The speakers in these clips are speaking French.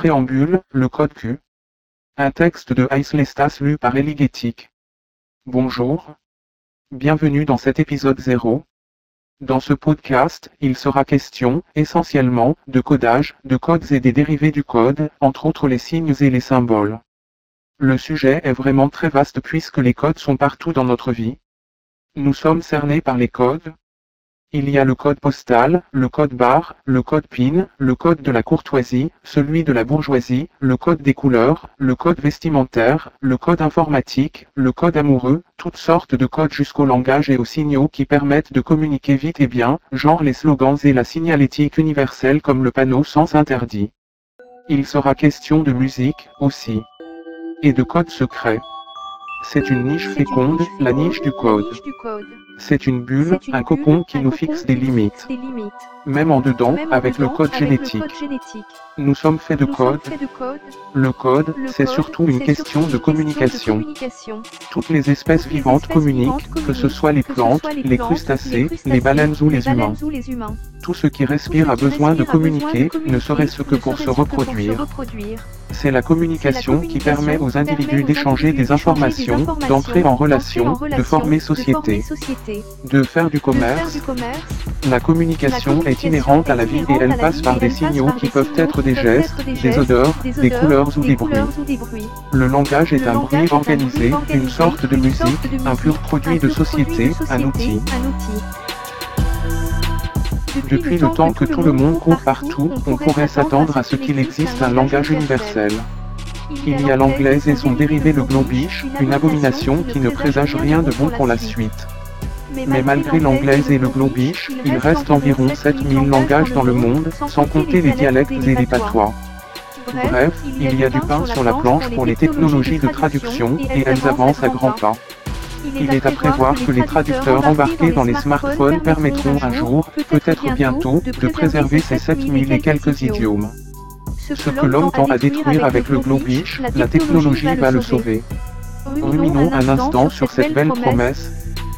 Préambule, le code Q. Un texte de Aislestas lu par Eligétique. Bonjour. Bienvenue dans cet épisode 0. Dans ce podcast, il sera question, essentiellement, de codage, de codes et des dérivés du code, entre autres les signes et les symboles. Le sujet est vraiment très vaste puisque les codes sont partout dans notre vie. Nous sommes cernés par les codes. Il y a le code postal, le code barre, le code PIN, le code de la courtoisie, celui de la bourgeoisie, le code des couleurs, le code vestimentaire, le code informatique, le code amoureux, toutes sortes de codes jusqu'au langage et aux signaux qui permettent de communiquer vite et bien, genre les slogans et la signalétique universelle comme le panneau sens interdit. Il sera question de musique, aussi. Et de code secret. C'est une niche féconde, la niche du code. C'est une bulle, un cocon qui nous fixe des limites. Même en dedans, avec le code génétique. Nous sommes faits de code. Le code, c'est surtout une question de communication. Toutes les espèces vivantes communiquent, que ce soit les plantes, les crustacés, les baleines ou les humains. Tout ce qui respire a besoin de communiquer, ne serait-ce que pour se reproduire. C'est la communication qui permet aux individus d'échanger des informations, d'entrer en relation, de former société, de faire du commerce. La communication est inhérente à la vie et elle passe par des signaux qui peuvent être des gestes, des odeurs, des couleurs ou des bruits. Le langage est un bruit organisé, une sorte de musique, un pur produit de société, un outil. Depuis le temps que tout le monde court partout, on pourrait s'attendre à ce qu'il existe un langage universel. Il y a l'anglais et son dérivé le globish, une abomination qui ne présage rien de bon pour la suite. Mais malgré l'anglais et le globish, il reste environ 7000 langages dans le monde, sans compter les dialectes et les patois. Bref, il y a du pain sur la planche pour les technologies de traduction, et elles avancent à grands pas. Il est à prévoir que les traducteurs embarqués dans les smartphones permettront un jour, peut-être bientôt, de préserver ces 7000 et quelques idiomes. Ce que l'homme tend à détruire avec le globish, la technologie va le sauver. Ruminons un instant sur cette belle promesse.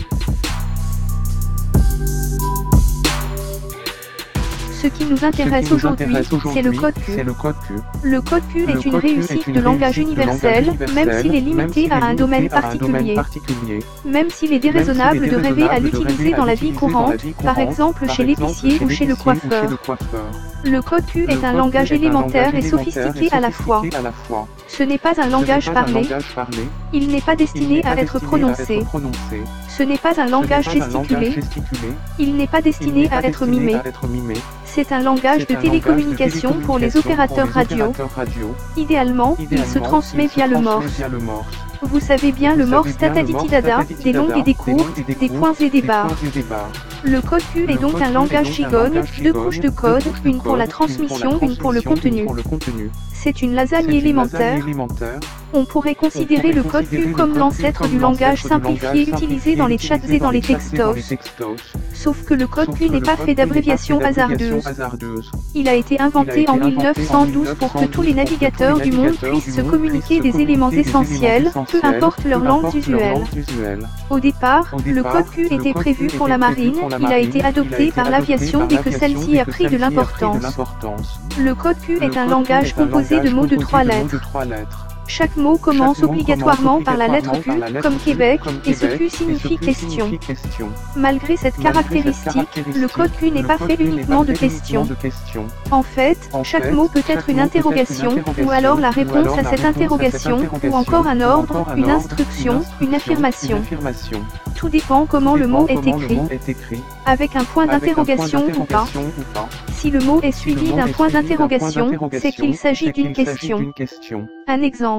Ce qui nous intéresse aujourd'hui, c'est le code Q. Le code Q est une réussite de langage universel, même s'il est limité à un domaine particulier. Même s'il est déraisonnable de rêver à l'utiliser dans la vie courante, par exemple chez l'épicier ou chez le coiffeur. Le code Q est un langage élémentaire et sophistiqué à la fois. Ce n'est pas un langage parlé. Il n'est pas destiné à être prononcé. Ce n'est pas un langage gesticulé. Il n'est pas destiné à être mimé. C'est un langage de télécommunication pour les opérateurs radio. Idéalement, il se transmet via le morse. Vous savez bien le morse tataditidada, des longues et des courtes, des points et des barres. Le code Q est donc un langage gigogne, 2 couches de code, une pour la transmission, une pour le contenu. C'est une lasagne élémentaire. On pourrait considérer le code Q comme l'ancêtre du langage simplifié utilisé dans les chats et dans les textos. Sauf que le code Q n'est pas fait d'abréviations hasardeuses. Il a été inventé en 1912 pour que tous les navigateurs du monde puissent se communiquer des éléments essentiels, peu importe leur langue usuelle. Au départ, le code Q était prévu pour la marine, il a été adopté par l'aviation dès que celle-ci a pris de l'importance. Le code Q est un langage composé de mots de 3 lettres. Chaque mot commence obligatoirement par la lettre Q, comme Québec, et ce Q signifie question. Malgré cette caractéristique, le code Q n'est pas fait uniquement de questions. En fait, chaque mot peut être une interrogation, ou alors la réponse à cette interrogation, ou encore un ordre, une instruction, une affirmation. Tout dépend comment le mot est écrit. Avec un point d'interrogation ou pas. Si le mot est suivi d'un point d'interrogation, c'est qu'il s'agit d'une question. Un exemple.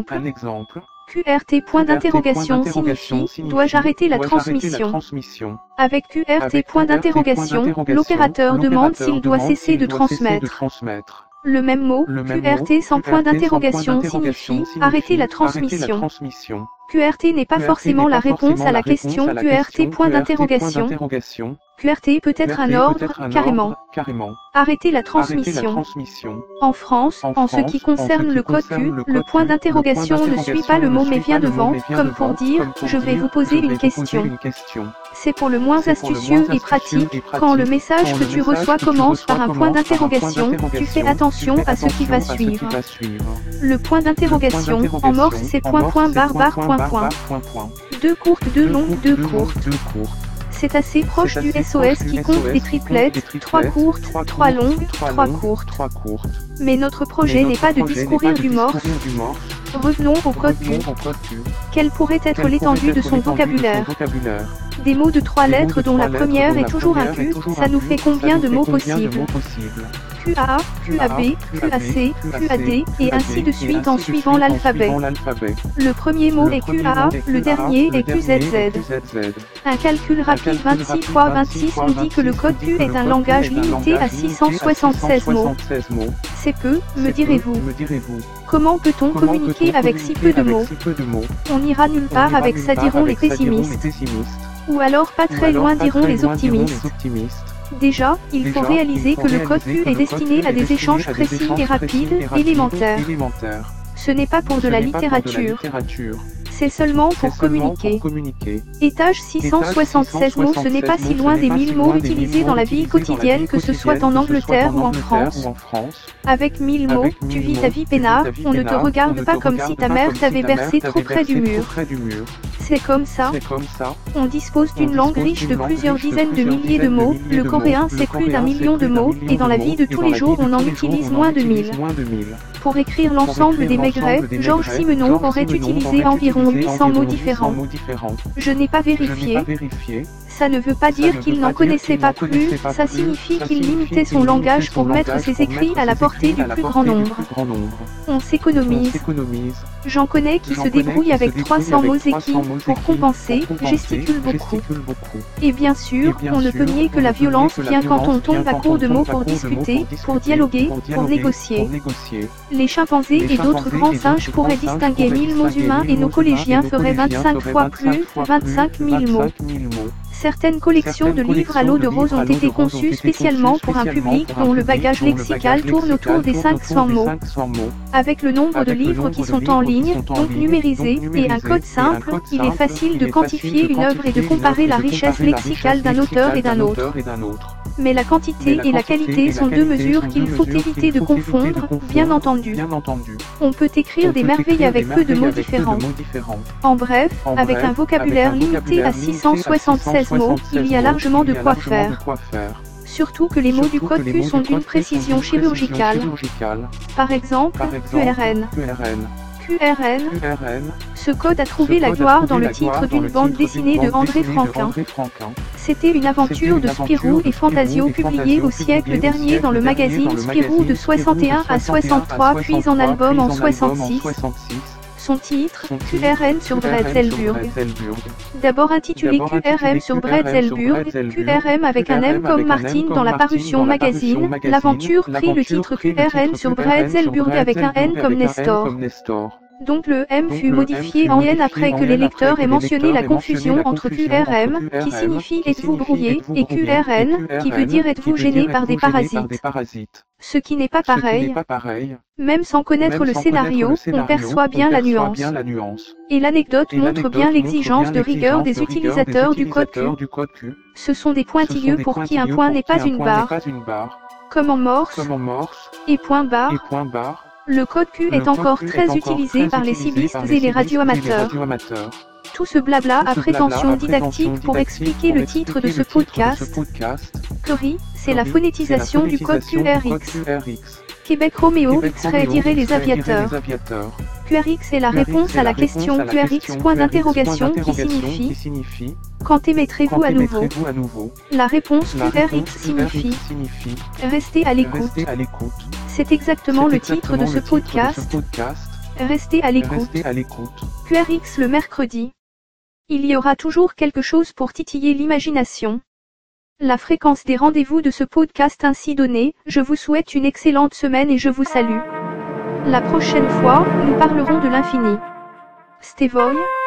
QRT point d'interrogation signifie « Dois-je arrêter la transmission ?» Avec QRT point d'interrogation, l'opérateur demande s'il doit cesser de transmettre. Le même mot, QRT sans point d'interrogation signifie « Arrêter la transmission ». QRT n'est pas forcément la réponse à la question QRT point d'interrogation. QRT peut être un ordre, carrément. Arrêter la transmission. En France, en ce qui concerne le code Q, le point d'interrogation ne suit pas le mot mais vient devant, comme pour dire « Je vais vous poser une question ». C'est pour le moins astucieux et pratique. Quand le message que tu reçois commence par un point d'interrogation, tu fais attention à ce qui va suivre. Le point d'interrogation, en morse c'est point point barre barre point point. 2 courtes, 2 longues, 2 courtes. C'est assez proche du SOS qui compte des triplettes, 3 courtes, 3 longues, 3 courtes. Mais notre projet n'est pas de discourir du morse. Revenons au code Q. Quelle pourrait être l'étendue de son vocabulaire? Des mots de 3 lettres dont la première est toujours un Q, ça nous fait combien de mots possibles? QA, QAB, QAC, QAD, et ainsi de suite en suivant l'alphabet. Le premier mot est QAA, le dernier est QZZ. Un calcul rapide 26 x 26 nous dit que le code Q est un langage limité à 676 mots. C'est peu, me direz-vous. Comment peut-on communiquer avec si peu de mots? On n'ira nulle part avec ça, diront les pessimistes. Ou alors pas très loin, diront les optimistes. Déjà, il faut réaliser que le code Q est destiné à des échanges précis et rapides, élémentaires. Ce n'est pas pour de la littérature. C'est seulement pour communiquer. Étage 676 mots, ce n'est pas si loin des 1000 mots utilisés dans la vie quotidienne, que ce soit en Angleterre ou en France. Avec 1000 mots, tu vis ta vie peinard, on ne te regarde pas comme si ta mère t'avait bercé trop près du mur. C'est comme ça. On dispose d'une langue riche de plusieurs dizaines de milliers de mots, le coréen c'est plus d'1 million de mots, et dans la vie de tous les jours on en utilise moins de 1000. Pour écrire l'ensemble des Maigret, Georges Simenon aurait utilisé environ 800 mots différents. Je n'ai pas vérifié. Ça ne veut pas dire qu'il n'en connaissait pas plus, ça signifie qu'il limitait son langage pour mettre ses écrits à la portée du plus grand nombre. On s'économise. J'en connais qui se débrouillent avec 300 mots et qui, pour compenser, gesticulent beaucoup. Et bien sûr, on ne peut nier que la violence vient quand on tombe à court de mots pour discuter, pour dialoguer, pour négocier. Les chimpanzés et d'autres grands singes pourraient distinguer 1000 mots humains et nos collégiens feraient 25 fois plus, 25 000 mots. Certaines collections de livres à l'eau de rose ont été conçues spécialement pour un public dont le bagage lexical tourne autour des 500 mots. Avec le nombre de livres qui sont en ligne, donc numérisés, et un code simple, il est facile de quantifier une œuvre et de comparer la richesse lexicale d'un auteur et d'un autre. Mais la quantité et la qualité sont deux mesures qu'il faut éviter de confondre, bien entendu. On peut écrire des merveilles avec peu de mots différents. En bref, avec un vocabulaire limité à 676 mots, il y a largement de quoi faire. Surtout que les mots du code Q sont d'une précision chirurgicale. Par exemple, QRN. Ce code a trouvé la gloire dans le titre d'une bande dessinée de André Franquin. C'était une aventure de Spirou et Fantasio publiée au siècle dernier dans le magazine Spirou de 61 à 63 puis en album en 66. Son titre, QRN sur Bretzelburg. D'abord intitulé QRM sur Bretzelburg, QRM avec un M comme Martine dans la parution magazine, l'aventure prit le titre QRN sur Bretzelburg avec un N comme Nestor. Donc le M fut modifié en N après que les lecteurs aient mentionné la confusion entre QRM, qui signifie êtes-vous brouillé, et QRN, qui veut dire êtes-vous gêné par des parasites. Ce qui n'est pas pareil. Même sans connaître le scénario, on perçoit bien la nuance. Et l'anecdote montre bien l'exigence de rigueur des utilisateurs du code Q. Ce sont des pointilleux pour qui un point n'est pas une barre. Comme en morse, et point barre. Le code Q est encore très utilisé par les cibistes et les radioamateurs. Tout ce blabla à prétention didactique pour expliquer le titre de ce podcast. Curry, c'est la phonétisation du code QRX. Québec Roméo X-ray diraient les aviateurs. QRX est la réponse à la question QRX point d'interrogation qui signifie quand émettrez-vous à nouveau. La réponse QRX signifie restez à l'écoute. C'est exactement le titre de ce podcast. Restez à l'écoute. QRX le mercredi. Il y aura toujours quelque chose pour titiller l'imagination. La fréquence des rendez-vous de ce podcast ainsi donnée, je vous souhaite une excellente semaine et je vous salue. La prochaine fois, nous parlerons de l'infini. Stevoy.